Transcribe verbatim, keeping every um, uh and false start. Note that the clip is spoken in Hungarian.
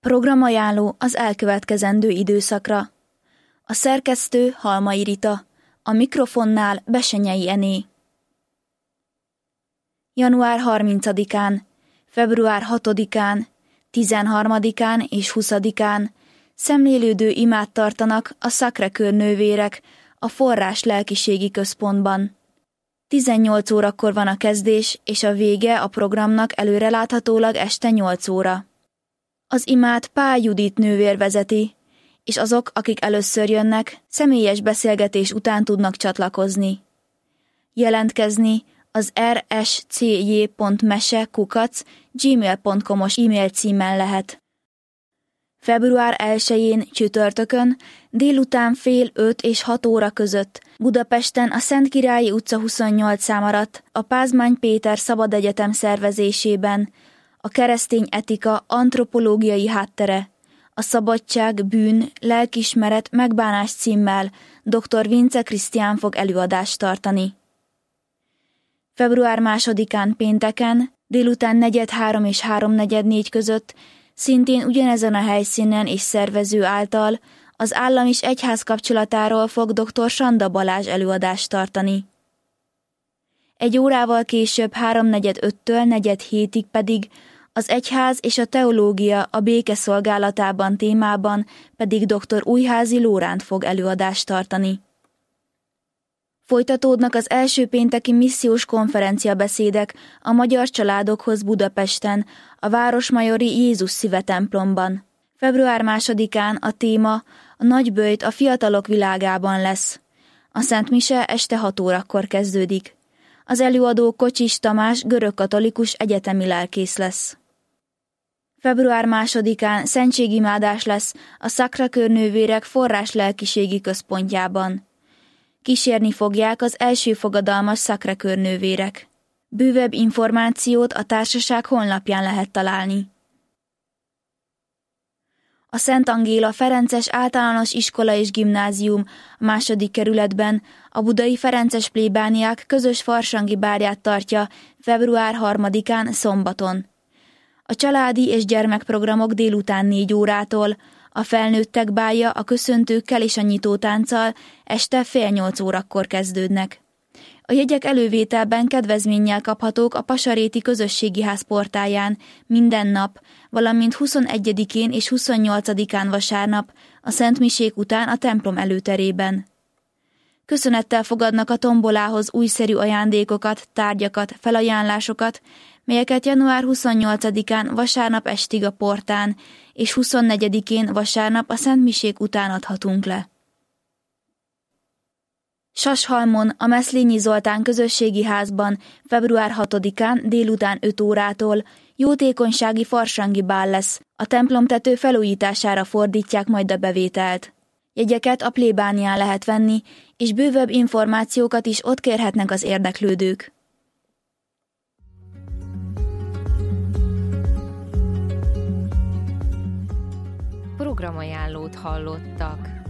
Programajánló az elkövetkezendő időszakra. A szerkesztő Halmai Rita, a mikrofonnál Besenyei Ené. január harmincadikán, február hatodikán, tizenharmadikán és huszadikán szemlélődő imát tartanak a Sacré-Cœur nővérek a Forrás lelkiségi központban. tizennyolc órakor van a kezdés, és a vége a programnak előreláthatólag este nyolc óra. Az imát Pál Judit nővér vezeti, és azok, akik először jönnek, személyes beszélgetés után tudnak csatlakozni. Jelentkezni az er es cé jé pont mese kukac gmail pont com-os e-mail címen lehet. február elsején csütörtökön délután fél öt és hat óra között Budapesten a Szentkirályi utca huszonnyolc szám alatt a Pázmány Péter Szabad Egyetem szervezésében a keresztény etika antropológiai háttere, a szabadság, bűn, lelkiismeret, megbánás címmel dr. Vince Krisztián fog előadást tartani. február másodikán pénteken délután negyed három és háromnegyed négy között szintén ugyanezen a helyszínen és szervező által az állam és egyház kapcsolatáról fog dr. Sanda Balázs előadást tartani. Egy órával később háromnegyed öttől negyed hétig pedig az egyház és a teológia a béke szolgálatában témában pedig dr. Újházi Lóránt fog előadást tartani. Folytatódnak az első pénteki missziós konferenciabeszédek a magyar családokhoz Budapesten, a Városmajori Jézus Szíve templomban. február másodikán a téma a nagyböjt a fiatalok világában lesz. A Szent Mise este hat órakor kezdődik. Az előadó Kocsis Tamás görögkatolikus egyetemi lelkész lesz. február másodikán szentségimádás lesz a Sacré-Cœur nővérek Forrás lelkiségi központjában. Kísérni fogják az első fogadalmas Sacré-Cœur nővérek. Bővebb információt a társaság honlapján lehet találni. A Szent Angéla Ferences Általános Iskola és Gimnázium a második kerületben a budai ferences plébániák közös farsangi bálját tartja február harmadikán szombaton. A családi és gyermekprogramok délután négy órától, a felnőttek bálja a köszöntőkkel és a nyitótánccal este fél nyolc órakor kezdődnek. A jegyek elővételben kedvezménnyel kaphatók a Pasaréti Közösségi Ház portáján minden nap, valamint huszonegyedikén és huszonnyolcadikán vasárnap, a szentmisék után a templom előterében. Köszönettel fogadnak a tombolához újszerű ajándékokat, tárgyakat, felajánlásokat, melyeket január huszonnyolcadikán vasárnap estig a portán, és huszonnegyedikén vasárnap a szentmisék után adhatunk le. Sashalmon a Meszlényi Zoltán közösségi házban február hatodikán délután öt órától jótékonysági farsangi bál lesz, a templomtető felújítására fordítják majd a bevételt. Jegyeket a plébánián lehet venni, és bővebb információkat is ott kérhetnek az érdeklődők. Programajánlót hallottak.